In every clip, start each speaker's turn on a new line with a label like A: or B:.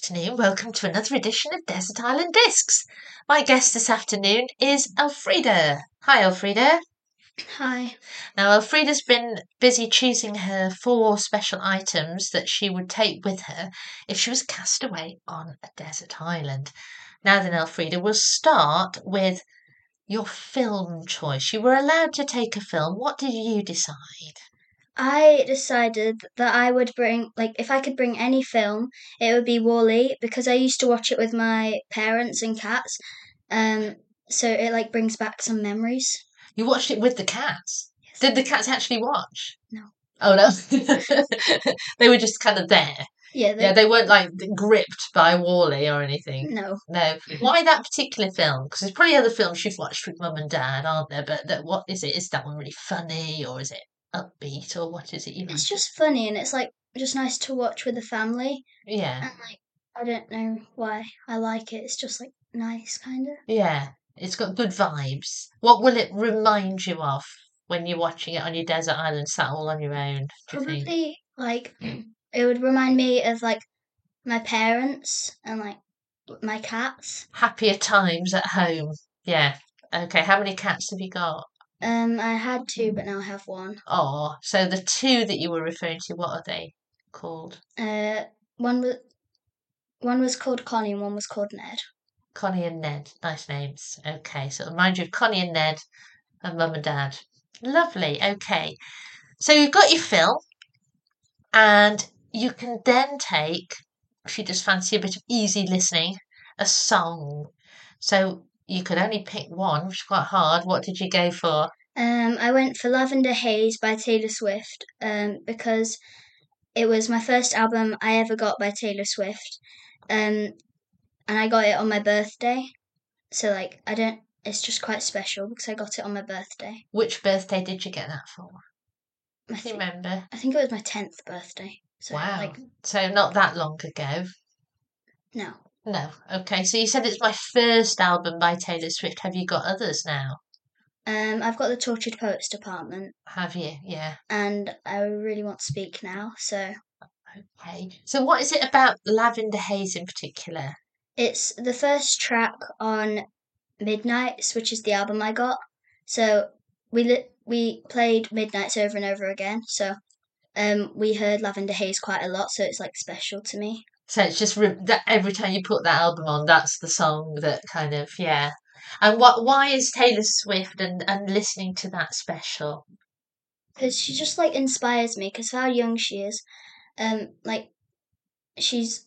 A: afternoon. Welcome to another edition of Desert Island Discs. My guest this afternoon is Elfrida. Hi, Elfrida.
B: Hi.
A: Now, Elfrida's been busy choosing her 4 special items that she would take with her if she was cast away on a desert island. Now then, Elfrida, we'll start with your film choice. You were allowed to take a film. What did you decide?
B: I decided that I would bring, if I could bring any film, it would be WALL-E because I used to watch it with my parents and cats. So it brings back some memories.
A: You watched it with the cats?
B: Yes.
A: Did the cats actually watch?
B: No.
A: Oh no, they were just kind of there.
B: Yeah,
A: They weren't like gripped by WALL-E or anything.
B: no.
A: No. Why that particular film? Because there's probably other films you've watched with mum and dad, aren't there? But what is it? Is that one really funny, or is it upbeat, or what is it you like?
B: It's just funny and it's just nice to watch with the family.
A: Yeah,
B: And I don't know why I like it. It's just nice, kind of.
A: yeah. It's got good vibes. What will it remind you of when you're watching it on your desert island, sat all on your own? Do you think?
B: Probably it would remind me of my parents and my cats.
A: Happier times at home. Yeah. Okay. How many cats have you got?
B: I had 2, but now I have 1.
A: Oh, so the 2 that you were referring to, what are they called?
B: One was called Connie and one was called Ned.
A: Connie and Ned. Nice names. Okay, so it'll remind you of Connie and Ned and mum and dad. Lovely. Okay. So you've got your film, and you can then take, if you just fancy a bit of easy listening, a song. So you could only pick one, which is quite hard. What did you go for?
B: I went for Lavender Haze by Taylor Swift because it was my first album I ever got by Taylor Swift. And I got it on my birthday. So it's just quite special because I got it on my birthday.
A: Which birthday did you get that for?
B: I
A: Do you remember?
B: think it was my 10th birthday. So
A: Wow. So not that long ago.
B: No.
A: No. Okay. So you said it's my first album by Taylor Swift. Have you got others now?
B: I've got the Tortured Poets Department.
A: Have you? Yeah.
B: And I really want to speak now, so.
A: Okay. So what is it about Lavender Haze in particular?
B: It's the first track on Midnights, which is the album I got. So we played Midnights over and over again. So we heard Lavender Haze quite a lot, so it's special to me.
A: So it's just that every time you put that album on, that's the song that kind of, yeah. And why is Taylor Swift and listening to that special?
B: Because she just inspires me. Because how young she is, she's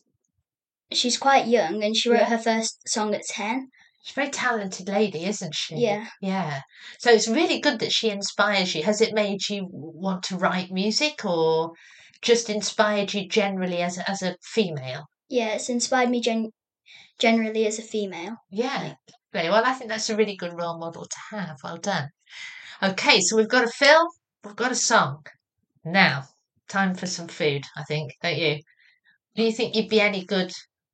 B: quite young, and she wrote her first song at 10.
A: She's a very talented lady, isn't she?
B: Yeah.
A: Yeah. So it's really good that she inspires you. Has it made you want to write music, or just inspired you generally as a female?
B: Yeah, it's inspired me generally as a female.
A: Yeah. Very well. I think that's a really good role model to have. Well done. Okay, so we've got a film, we've got a song. Now, time for some food, I think, don't you? Do you think you'd be any good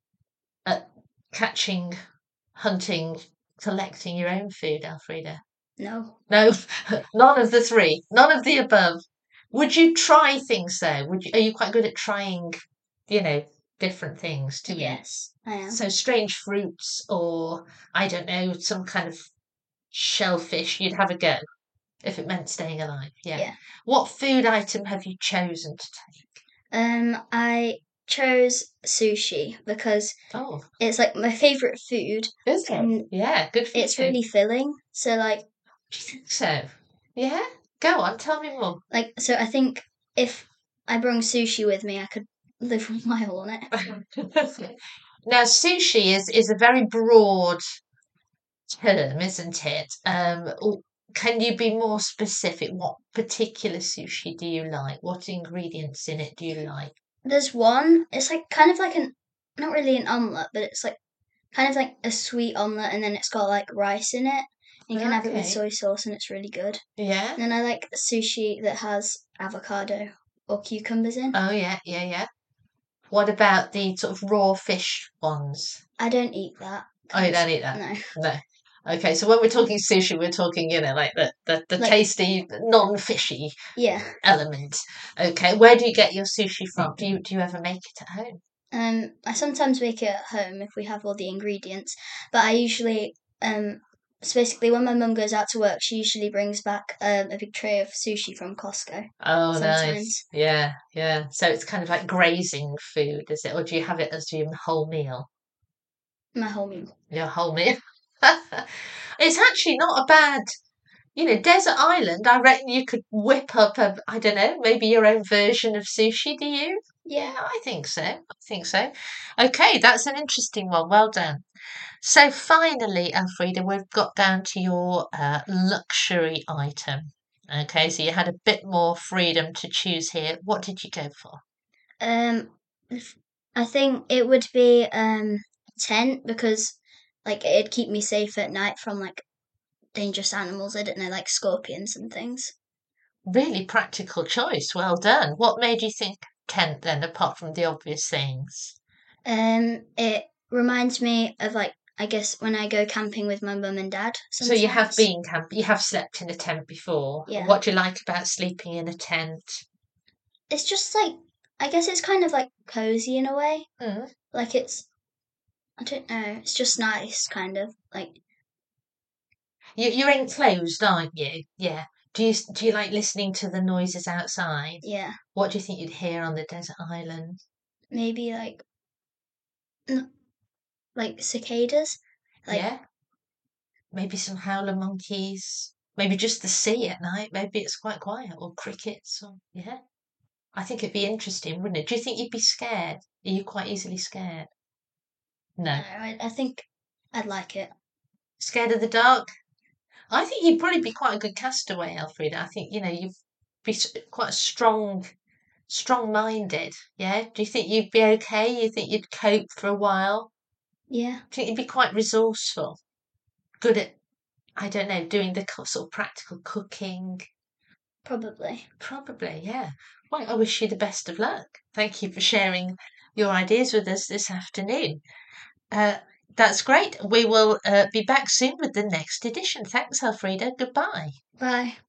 A: at catching, hunting, collecting your own food, Elfrida?
B: No.
A: No, none of the 3, none of the above. Would you try things though? Are you quite good at trying, different things to eat?
B: Yes, I am.
A: So strange fruits, or I don't know, some kind of shellfish, you'd have a go if it meant staying alive. Yeah. What food item have you chosen to take?
B: I chose sushi because it's my favourite food.
A: Is it? Yeah, good for you.
B: It's really filling. So
A: do you think so? Yeah? Go on, tell me more.
B: So I think if I bring sushi with me, I could live a mile on it.
A: Now, sushi is a very broad term, isn't it? Can you be more specific? What particular sushi do you like? What ingredients in it do you like?
B: There's one. It's kind of not really an omelette, but it's kind of a sweet omelette, and then it's got rice in it. You can have it with soy sauce, and it's really good.
A: Yeah.
B: And then I like sushi that has avocado or cucumbers in.
A: Oh yeah. What about the sort of raw fish ones?
B: I don't eat that.
A: Oh, you don't eat that?
B: No.
A: Okay, so when we're talking sushi, we're talking, the tasty, non-fishy element. Okay, where do you get your sushi from? Do you ever make it at home?
B: I sometimes make it at home if we have all the ingredients, but I usually so basically when my mum goes out to work, she usually brings back a big tray of sushi from Costco.
A: Oh, nice.
B: Sometimes
A: Yeah, yeah. So it's kind of like grazing food, is it? Or do you have it as your whole meal?
B: my whole meal.
A: Your whole meal. It's actually not a bad, desert island. I reckon you could whip up I don't know, maybe your own version of sushi, do you?
B: Yeah.
A: Yeah, I think so. I think so. Okay, that's an interesting one. Well done. So finally, Elfrida, we've got down to your luxury item. Okay, so you had a bit more freedom to choose here. What did you go for?
B: Um, I think it would be a tent because like it'd keep me safe at night from like dangerous animals. I don't know, like scorpions and things.
A: Really practical choice. Well done. What made you think Kent then, apart from the obvious things?
B: It reminds me of like I guess when I go camping with my mum and dad
A: So you have
B: sometimes.
A: been you have slept in a tent before. And
B: Yeah,
A: what do you like about sleeping in a tent?
B: it's just like I guess it's kind of like cozy in a way.
A: Mm.
B: Like it's I don't know, it's just nice, kind of like
A: You're enclosed, aren't you? Yeah. Do you like listening to the noises outside?
B: yeah,
A: What do you think you'd hear on the desert island?
B: maybe like like cicadas, like
A: Yeah, maybe some howler monkeys. Maybe just the sea at night. Maybe it's quite quiet, or crickets. Or yeah, I think it'd be interesting, wouldn't it? Do you think you'd be scared? Are you quite easily scared?
B: no,
A: No.
B: I think I'd like it.
A: Scared of the dark? I think you'd probably be quite a good castaway, Elfrida. I think you'd be quite strong-minded. Yeah. Do you think you'd be okay? You think you'd cope for a while?
B: Yeah,
A: Do you think you'd be quite resourceful? Good at, I don't know, doing the sort of practical cooking?
B: probably.
A: Probably, yeah. Well, I wish you the best of luck. Thank you for sharing your ideas with us this afternoon. Uh, that's great. We will be back soon with the next edition. Thanks, Elfrida. Goodbye.
B: Bye.